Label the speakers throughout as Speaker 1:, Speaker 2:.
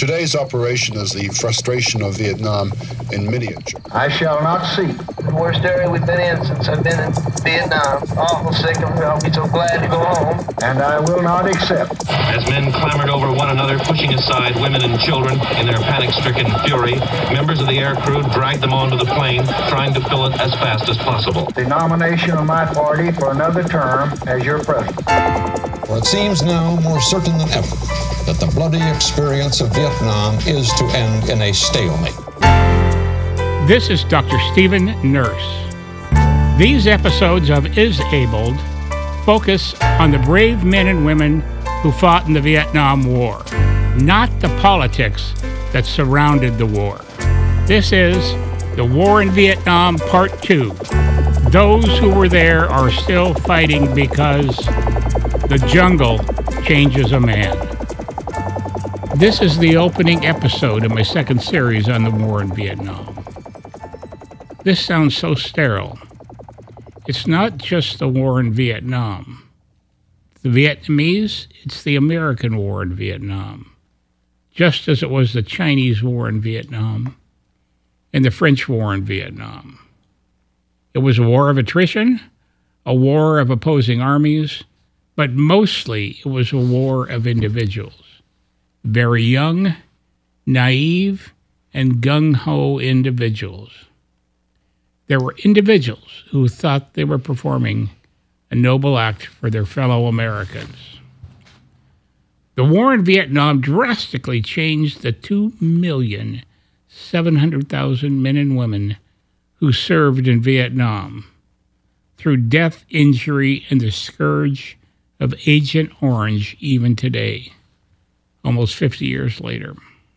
Speaker 1: Today's operation is the frustration of Vietnam in miniature.
Speaker 2: I shall not see.
Speaker 3: The worst area we've been in since I've been in Vietnam. Awful sick of it. I'll be so glad to go home.
Speaker 2: And I will not accept.
Speaker 4: As men clambered over one another, pushing aside women and children in their panic-stricken fury, members of the air crew dragged them onto the plane, trying to fill it as fast as possible.
Speaker 2: The nomination of my party for another term as your president.
Speaker 5: For it seems now more certain than ever that the bloody experience of Vietnam is to end in a stalemate.
Speaker 6: This is Dr. Stephen Nurse. These episodes of Is Abled focus on the brave men and women who fought in the Vietnam War, not the politics that surrounded the war. This is The War in Vietnam Part 2. Those who were there are still fighting because the jungle changes a man. This is the opening episode of my second series on the war in Vietnam. This sounds so sterile. It's not just the war in Vietnam. The Vietnamese, it's the American war in Vietnam, just as it was the Chinese war in Vietnam and the French war in Vietnam. It was a war of attrition, a war of opposing armies, but mostly it was a war of individuals. Very young, naive, and gung-ho individuals. There were individuals who thought they were performing a noble act for their fellow Americans. The war in Vietnam drastically changed the 2,700,000 men and women who served in Vietnam through death, injury, and the scourge of Agent Orange even today, almost 50 years later.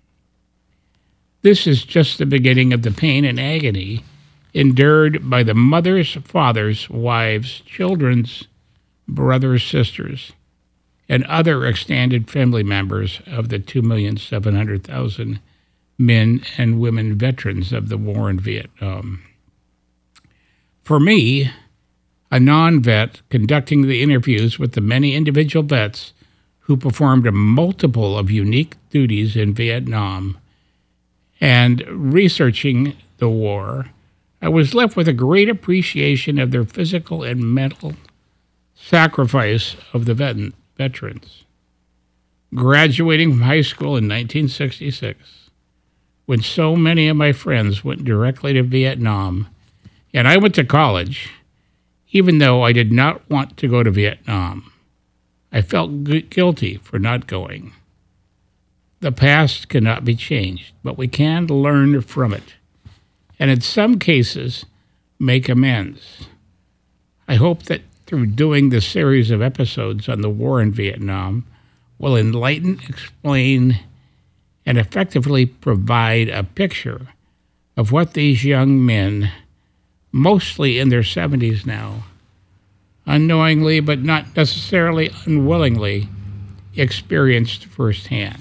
Speaker 6: This is just the beginning of the pain and agony endured by the mothers, fathers, wives, children's, brothers, sisters, and other extended family members of the 2,700,000 men and women veterans of the war in Vietnam. For me, a non-vet conducting the interviews with the many individual vets who performed a multiple of unique duties in Vietnam, and researching the war, I was left with a great appreciation of their physical and mental sacrifice of the veterans. Graduating from high school in 1966, when so many of my friends went directly to Vietnam, and I went to college, even though I did not want to go to Vietnam, I felt guilty for not going. The past cannot be changed, but we can learn from it, and in some cases, make amends. I hope that through doing this series of episodes on the war in Vietnam, will enlighten, explain, and effectively provide a picture of what these young men, mostly in their 70s now, unknowingly but not necessarily unwillingly, experienced firsthand.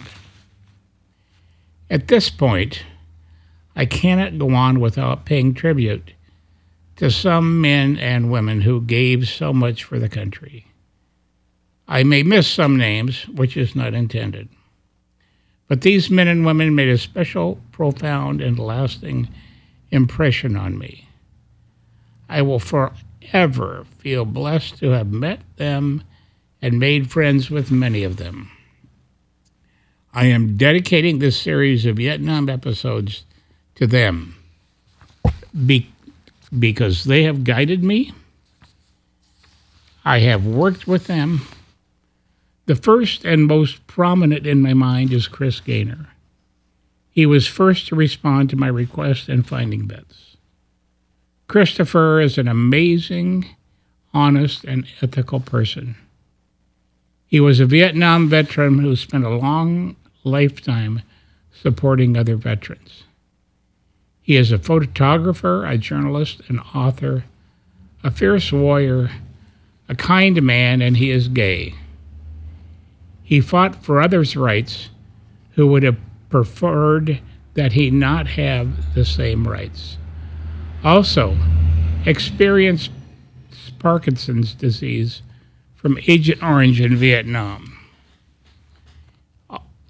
Speaker 6: At this point, I cannot go on without paying tribute to some men and women who gave so much for the country. I may miss some names, which is not intended, but these men and women made a special, profound, and lasting impression on me. I will forever feel blessed to have met them and made friends with many of them. I am dedicating this series of Vietnam episodes to them because they have guided me. I have worked with them. The first and most prominent in my mind is Chris Gaynor. He was first to respond to my request in finding vets. Christopher is an amazing, honest, and ethical person. He was a Vietnam veteran who spent a long lifetime supporting other veterans. He is a photographer, a journalist, an author, a fierce warrior, a kind man, and he is gay. He fought for others' rights who would have preferred that he not have the same rights. Also, experienced Parkinson's disease from Agent Orange in Vietnam.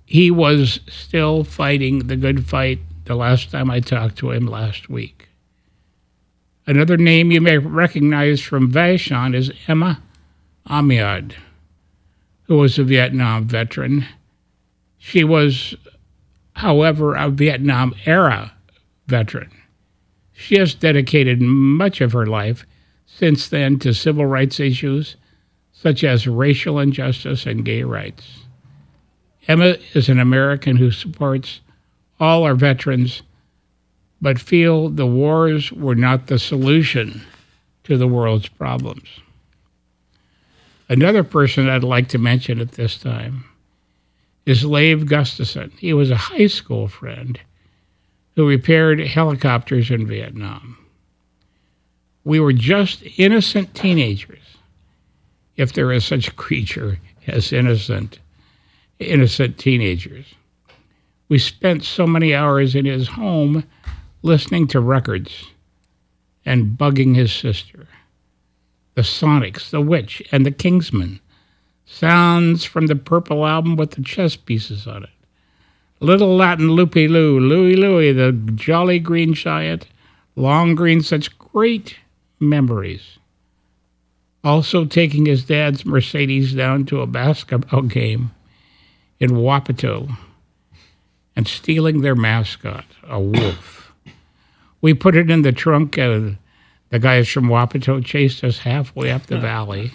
Speaker 6: he was still fighting the good fight the last time I talked to him last week. Another name you may recognize from Vashon is Emma Amiad, who was a Vietnam veteran. She was, however, a Vietnam-era veteran. She has dedicated much of her life since then to civil rights issues such as racial injustice and gay rights. Emma is an American who supports all our veterans, but feel the wars were not the solution to the world's problems. Another person I'd like to mention at this time is Leif Gustafson. He was a high school friend who repaired helicopters in Vietnam. We were just innocent teenagers, if there is such a creature as innocent teenagers. We spent so many hours in his home listening to records and bugging his sister. The Sonics, The Witch, and The Kingsmen. Sounds from the Purple Album with the chess pieces on it. Little Latin Loopy Loo, Louie Louie, The Jolly Green Giant, Long Green, such great memories. Also taking his dad's Mercedes down to a basketball game in Wapato and stealing their mascot, a wolf. We put it in the trunk. The guys from Wapato chased us halfway up the valley.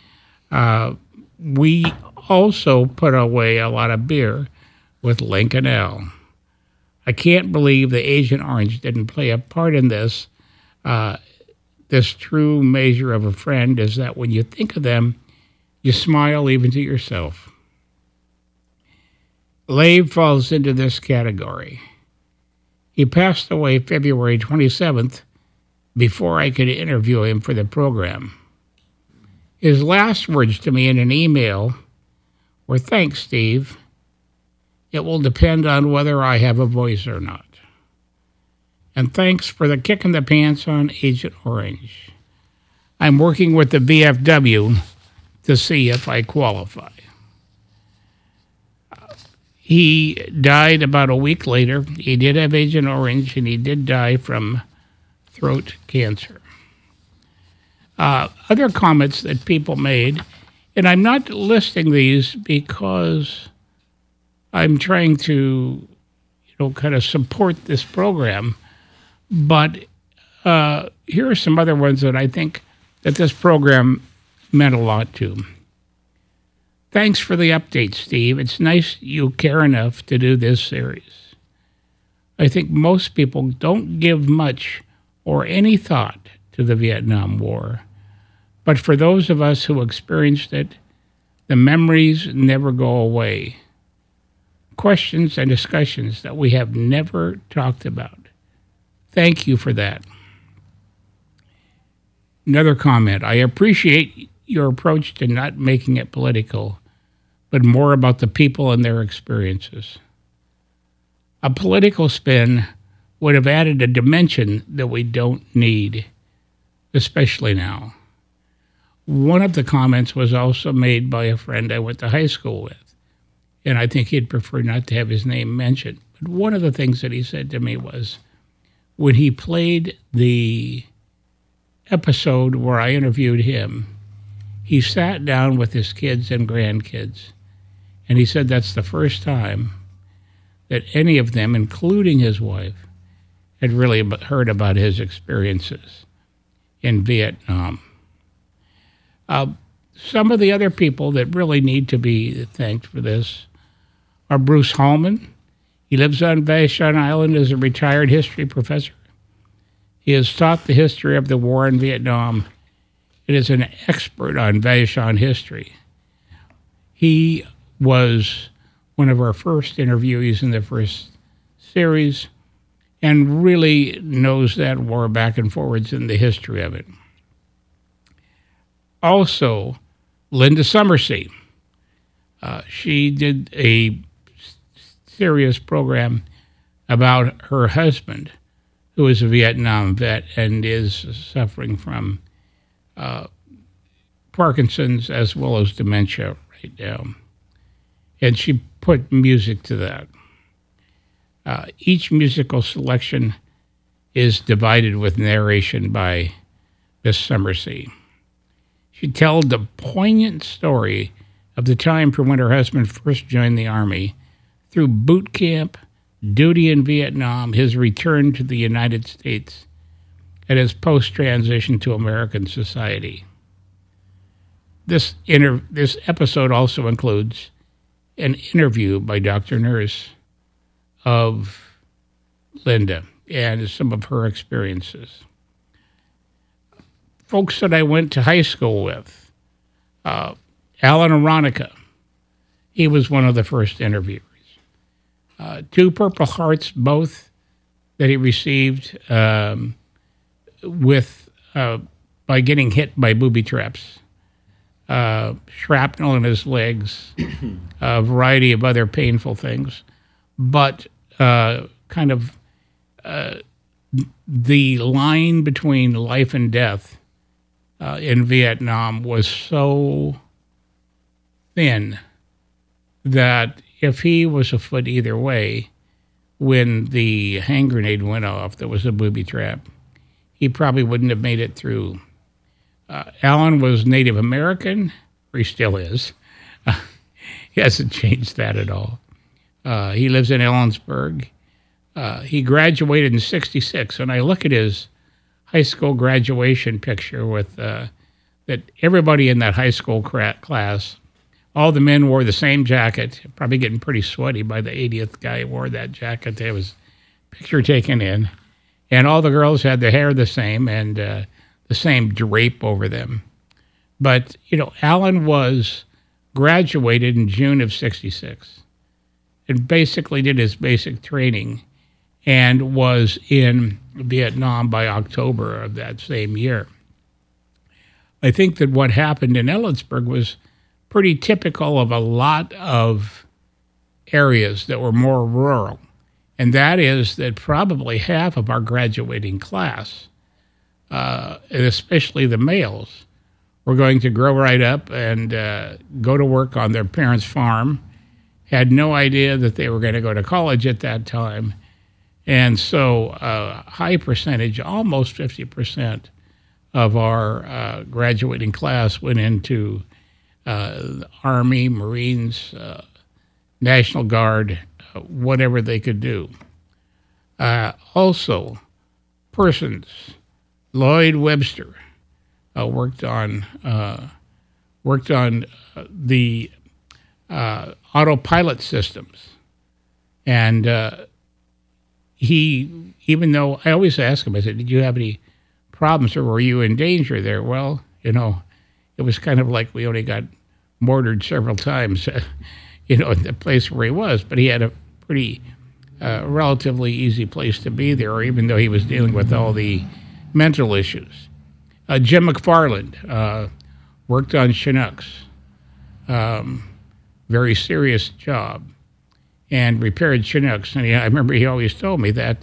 Speaker 6: We also put away a lot of beer with Lincoln L. I can't believe the Agent Orange didn't play a part in this. This true measure of a friend is that when you think of them, you smile even to yourself. Leif falls into this category. He passed away February 27th before I could interview him for the program. His last words to me in an email were, "Thanks, Steve. It will depend on whether I have a voice or not. And thanks for the kick in the pants on Agent Orange. I'm working with the VFW to see if I qualify." He died about a week later. He did have Agent Orange, and he did die from throat cancer. Other comments that people made, and I'm not listing these because I'm trying to, kind of support this program, but here are some other ones that I think that this program meant a lot to. Thanks for the update, Steve. It's nice you care enough to do this series. I think most people don't give much or any thought to the Vietnam War. But for those of us who experienced it, the memories never go away. Questions and discussions that we have never talked about. Thank you for that. Another comment. I appreciate your approach to not making it political, but more about the people and their experiences. A political spin would have added a dimension that we don't need, especially now. One of the comments was also made by a friend I went to high school with, and I think he'd prefer not to have his name mentioned. But one of the things that he said to me was, when he played the episode where I interviewed him, he sat down with his kids and grandkids, and he said that's the first time that any of them, including his wife, had really heard about his experiences in Vietnam. Some of the other people that really need to be thanked for this are Bruce Hallman. He lives on Vashon Island as a retired history professor. He has taught the history of the war in Vietnam and is an expert on Vashon history. He was one of our first interviewees in the first series and really knows that war back and forwards in the history of it. Also, Linda Summersey. She did a serious program about her husband, who is a Vietnam vet and is suffering from Parkinson's as well as dementia right now. and she put music to that. Each musical selection is divided with narration by Miss Summersea. She told the poignant story of the time from when her husband first joined the Army, through boot camp, duty in Vietnam, his return to the United States, and his post-transition to American society. This episode also includes an interview by Dr. Nurse of Linda and some of her experiences. Folks that I went to high school with, Alan Aronica, he was one of the first interviewers. 2 Purple Hearts, both that he received by getting hit by booby traps, shrapnel in his legs, a variety of other painful things, but the line between life and death in Vietnam was so thin that if he was a foot either way when the hand grenade went off that was a booby trap, he probably wouldn't have made it through. Alan was Native American, or he still is. He hasn't changed that at all. He lives in Ellensburg. He graduated in '66, and I look at his high school graduation picture with that everybody in that high school class, all the men wore the same jacket, probably getting pretty sweaty by the 80th guy who wore that jacket. There was a picture taken in, and all the girls had their hair the same and the same drape over them. But, Alan was graduated in June of '66 and basically did his basic training and was in Vietnam by October of that same year. I think that what happened in Ellensburg was pretty typical of a lot of areas that were more rural, and that is that probably half of our graduating class, and especially the males, were going to grow right up and go to work on their parents' farm, had no idea that they were going to go to college at that time. And so a high percentage, almost 50% of our graduating class went into the Army, Marines, National Guard, whatever they could do. Also, persons, Lloyd Webster worked on the autopilot systems. And he, even though I always ask him, I said, did you have any problems or were you in danger there? Well, it was kind of like we only got mortared several times, at the place where he was, but he had a pretty relatively easy place to be there, even though he was dealing with all the mental issues. Jim McFarland worked on Chinooks, very serious job, and repaired Chinooks. And I remember he always told me that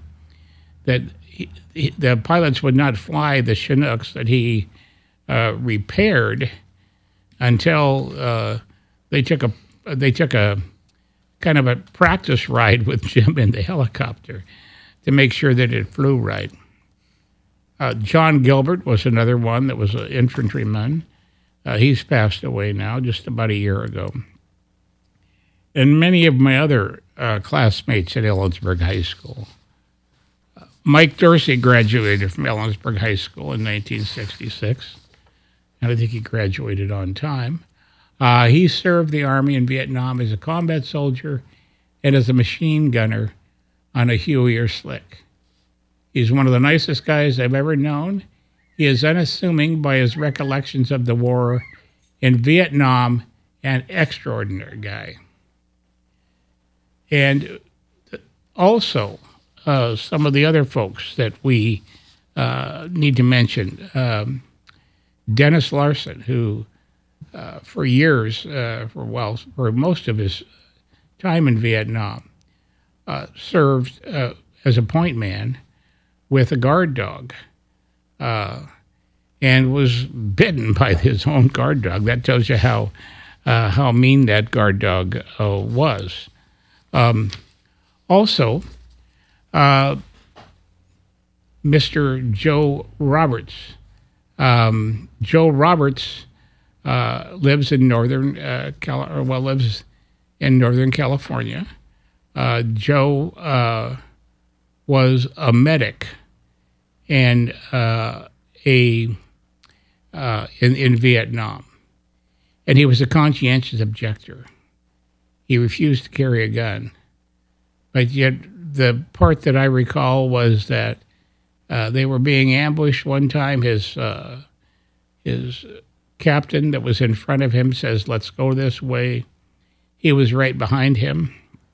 Speaker 6: the pilots would not fly the Chinooks that he repaired until they took a kind of a practice ride with Jim in the helicopter to make sure that it flew right. John Gilbert was another one that was an infantryman. He's passed away now, just about a year ago. And many of my other classmates at Ellensburg High School. Mike Dorsey graduated from Ellensburg High School in 1966, and I think he graduated on time. He served the Army in Vietnam as a combat soldier and as a machine gunner on a Huey or Slick. He's one of the nicest guys I've ever known. He is unassuming by his recollections of the war in Vietnam, an extraordinary guy. And also, some of the other folks that we need to mention, Dennis Larson, who for years, for most of his time in Vietnam, served as a point man with a guard dog, and was bitten by his own guard dog. That tells you how how mean that guard dog was. Also, Mr. Joe Roberts. Joe Roberts lives in Northern California. Joe was a medic and in Vietnam, and he was a conscientious objector. He refused to carry a gun, but yet the part that I recall was that they were being ambushed one time. His captain that was in front of him says, "Let's go this way." He was right behind him.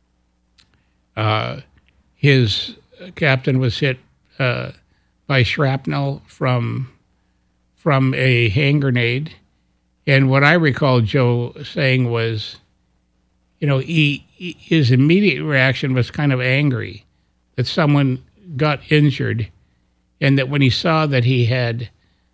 Speaker 6: His captain was hit by shrapnel from a hand grenade. And what I recall Joe saying was, his immediate reaction was kind of angry that someone got injured, and that when he saw that he had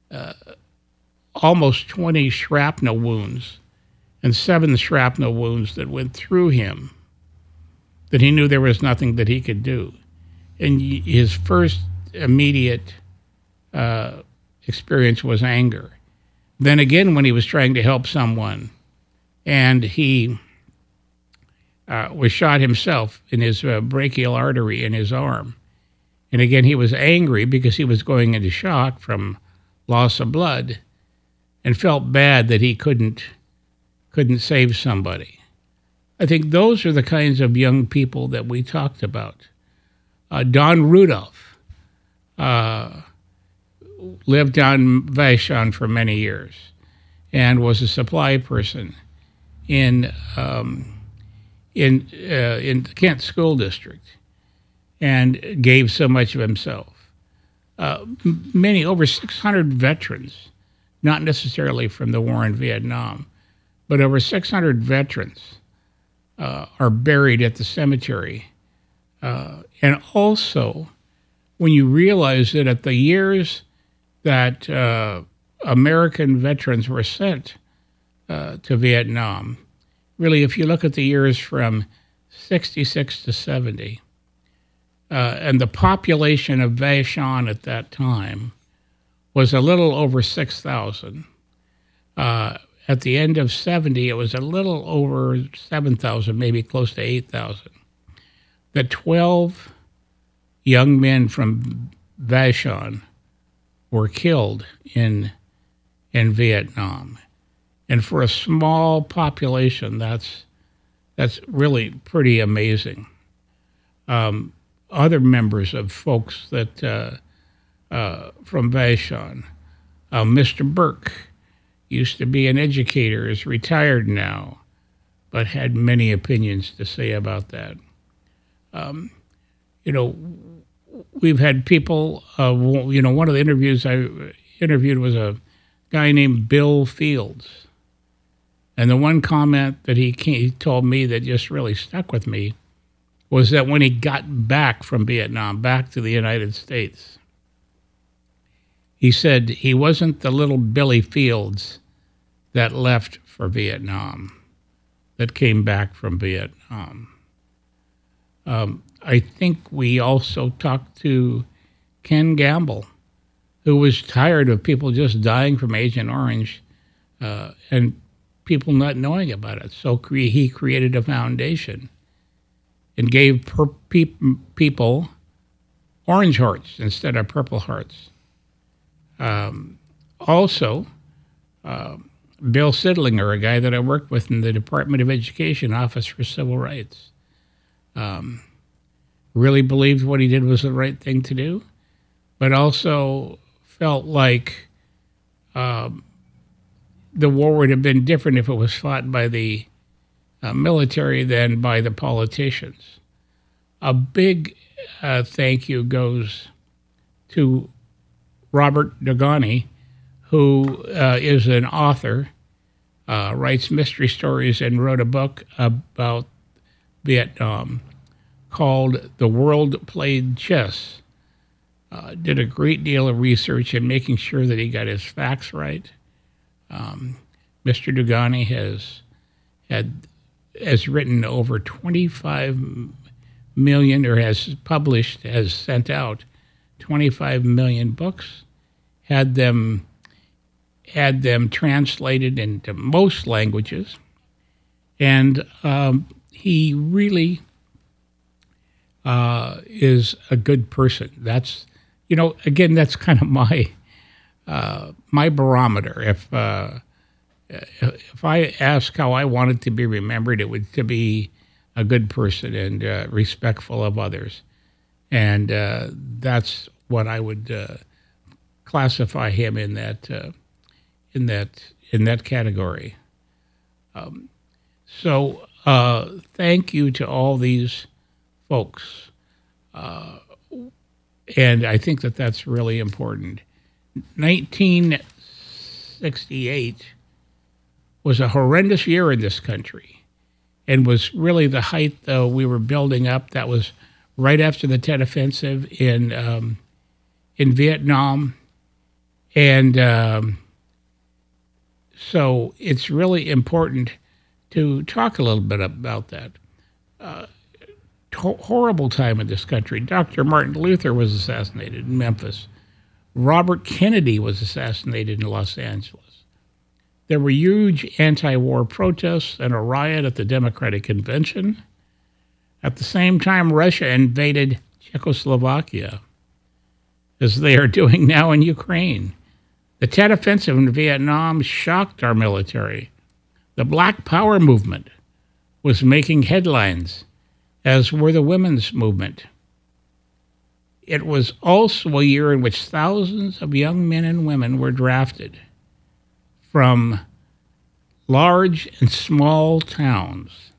Speaker 6: almost 20 shrapnel wounds and 7 shrapnel wounds that went through him, that he knew there was nothing that he could do. And his first immediate experience was anger. Then again, when he was trying to help someone and he was shot himself in his brachial artery in his arm. And again, he was angry because he was going into shock from loss of blood and felt bad that he couldn't save somebody. I think those are the kinds of young people that we talked about. Don Rudolph lived down Vashon for many years and was a supply person in the Kent School District and gave so much of himself. Over 600 veterans, not necessarily from the war in Vietnam, but over 600 veterans are buried at the cemetery. And also, when you realize that at the years that American veterans were sent to Vietnam, really, if you look at the years from 66 to 70, and the population of Vashon at that time was a little over 6,000. At the end of 70, it was a little over 7,000, maybe close to 8,000. The 12 young men from Vashon were killed in Vietnam. And for a small population, that's really pretty amazing. Other members of folks that from Vashon, Mr. Burke used to be an educator, is retired now, but had many opinions to say about that. We've had people, one of the interviews I interviewed was a guy named Bill Fields. And the one comment that he told me that just really stuck with me was that when he got back from Vietnam, back to the United States, he said he wasn't the little Billy Fields that left for Vietnam, that came back from Vietnam. I think we also talked to Ken Gamble, who was tired of people just dying from Agent Orange and people not knowing about it. So he created a foundation and gave people orange hearts instead of purple hearts. Also, Bill Sidlinger, a guy that I worked with in the Department of Education Office for Civil Rights, really believed what he did was the right thing to do, but also felt like the war would have been different if it was fought by the military than by the politicians. A big thank you goes to Robert Dugoni, who is an author, writes mystery stories, and wrote a book about Vietnam called The World Played Chess. Did a great deal of research in making sure that he got his facts right. Mr. Dugoni has has written over 25 million, or has sent out 25 million books, had them translated into most languages, and he really is a good person. That's, again, that's kind of my barometer. If I ask how I wanted to be remembered, it would to be a good person and respectful of others, and that's what I would classify him in that category. So thank you to all these folks, and I think that that's really important. 1968 was a horrendous year in this country, and was really the height, though, we were building up. That was right after the Tet Offensive in Vietnam, and so it's really important to talk a little bit about that. Horrible time in this country. Dr. Martin Luther was assassinated in Memphis. Robert Kennedy was assassinated in Los Angeles. There were huge anti-war protests and a riot at the Democratic Convention. At the same time, Russia invaded Czechoslovakia, as they are doing now in Ukraine. The Tet Offensive in Vietnam shocked our military. The Black Power movement was making headlines, as were the women's movement. It was also a year in which thousands of young men and women were drafted from large and small towns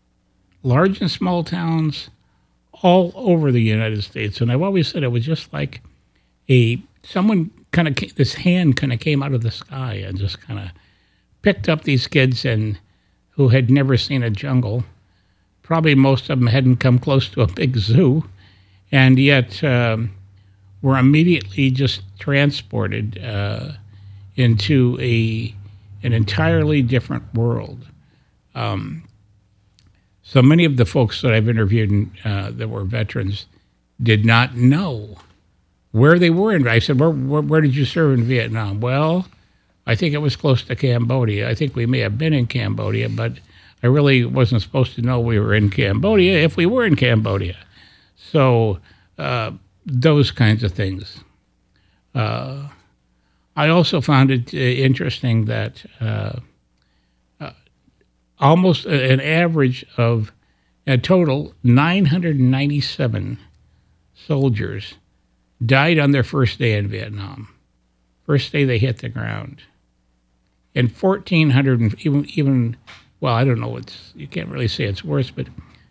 Speaker 6: all over the United States. And I've always said it was just like this hand kind of came out of the sky and just kind of picked up these kids who had never seen a jungle. Probably most of them hadn't come close to a big zoo, and yet were immediately just transported into an entirely different world. So many of the folks that I've interviewed that were veterans did not know where they were. I said, where did you serve in Vietnam? Well, I think it was close to Cambodia. I think we may have been in Cambodia, but I really wasn't supposed to know we were in Cambodia if we were in Cambodia. So those kinds of things. I also found it interesting that almost an average of a total 997 soldiers died on their first day in Vietnam. First day they hit the ground. And 1,400, even well, I don't know, you can't really say it's worse, but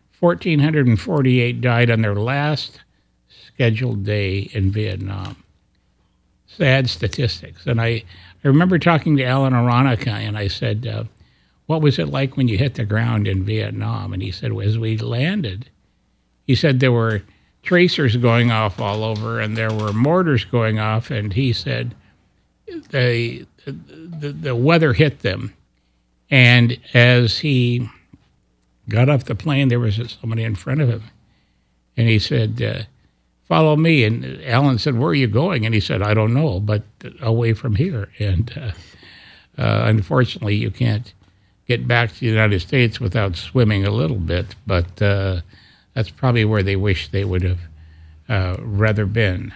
Speaker 6: 1,448 died on their last scheduled day in Vietnam. Sad statistics. And I remember talking to Alan Aronica, and I said, what was it like when you hit the ground in Vietnam? And he said, as we landed, he said there were tracers going off all over, and there were mortars going off, and he said the weather hit them. And as he got off the plane, there was somebody in front of him. And he said, follow me. And Alan said, where are you going? And he said, I don't know, but away from here. And unfortunately, you can't get back to the United States without swimming a little bit. But that's probably where they wish they would have rather been.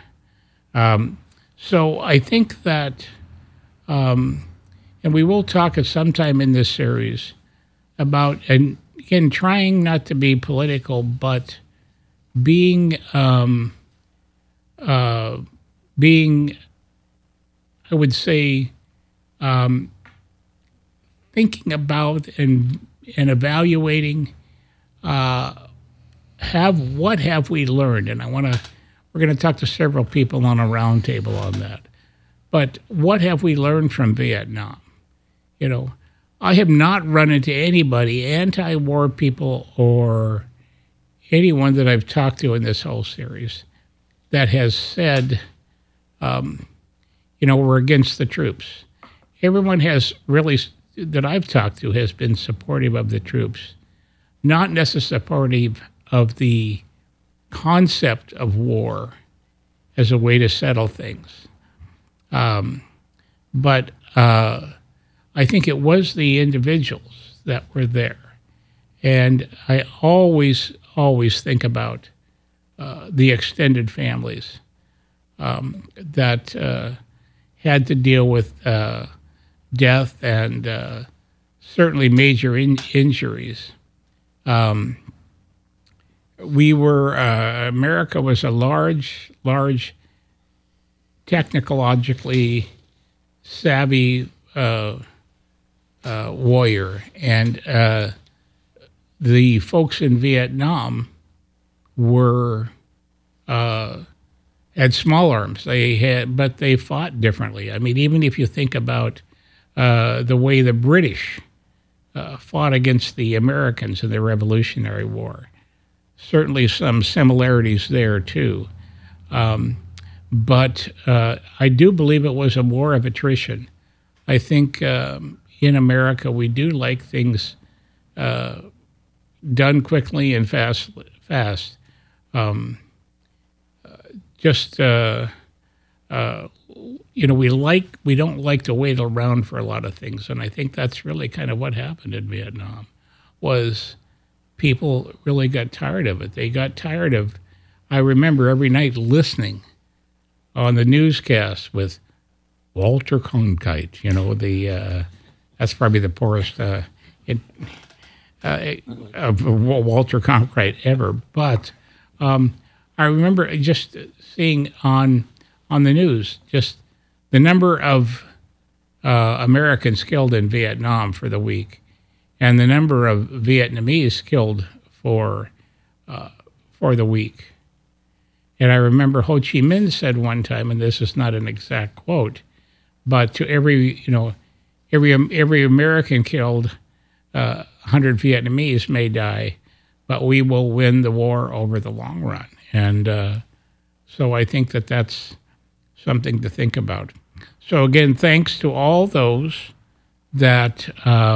Speaker 6: So I think that... and we will talk at some time in this series about, and again, trying not to be political, but being, I would say, thinking about and evaluating, what have we learned? And we're going to talk to several people on a roundtable on that. But what have we learned from Vietnam? I have not run into anybody, anti-war people or anyone that I've talked to in this whole series, that has said, we're against the troops. Everyone has really that I've talked to has been supportive of the troops, not necessarily supportive of the concept of war as a way to settle things. But I think it was the individuals that were there. And I always think about the extended families that had to deal with death and certainly major injuries. America was a large, technologically savvy warrior, and the folks in Vietnam had small arms. But they fought differently. I mean, even if you think about the way the British fought against the Americans in the Revolutionary War, certainly some similarities there too. But I do believe it was a war of attrition. I think in America we do like things done quickly and fast. We don't like to wait around for a lot of things, and I think that's really kind of what happened in Vietnam. Was people really got tired of it. They got tired of. I remember every night listening on the newscast with Walter Cronkite. That's probably the poorest of Walter Cronkite ever. But I remember just seeing on the news just the number of Americans killed in Vietnam for the week, and the number of Vietnamese killed for the week. And I remember Ho Chi Minh said one time, and this is not an exact quote, but to every American killed, 100 Vietnamese may die, but we will win the war over the long run. And so I think that that's something to think about. So again, thanks to all those that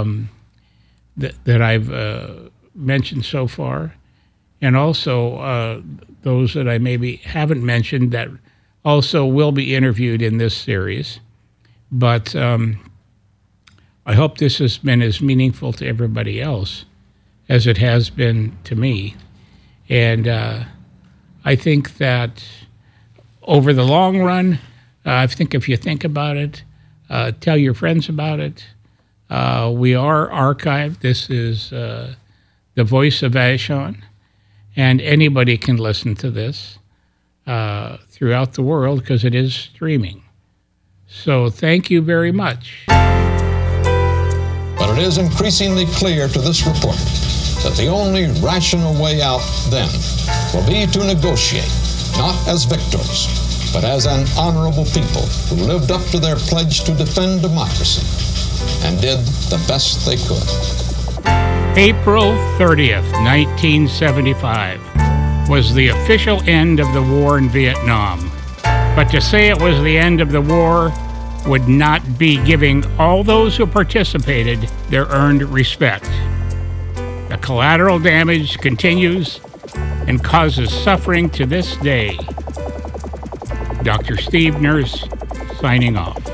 Speaker 6: that I've mentioned so far, and also those that I maybe haven't mentioned that also will be interviewed in this series. But I hope this has been as meaningful to everybody else as it has been to me. And I think that over the long run, I think if you think about it, tell your friends about it. We are archived. This is the voice of Vashon, and anybody can listen to this throughout the world because it is streaming. So thank you very much.
Speaker 5: But it is increasingly clear to this report that the only rational way out then will be to negotiate, not as victors, but as an honorable people who lived up to their pledge to defend democracy and did the best they could.
Speaker 6: April 30th, 1975 was the official end of the war in Vietnam. But to say it was the end of the war would not be giving all those who participated their earned respect. The collateral damage continues and causes suffering to this day. Dr. Steve Nurse, signing off.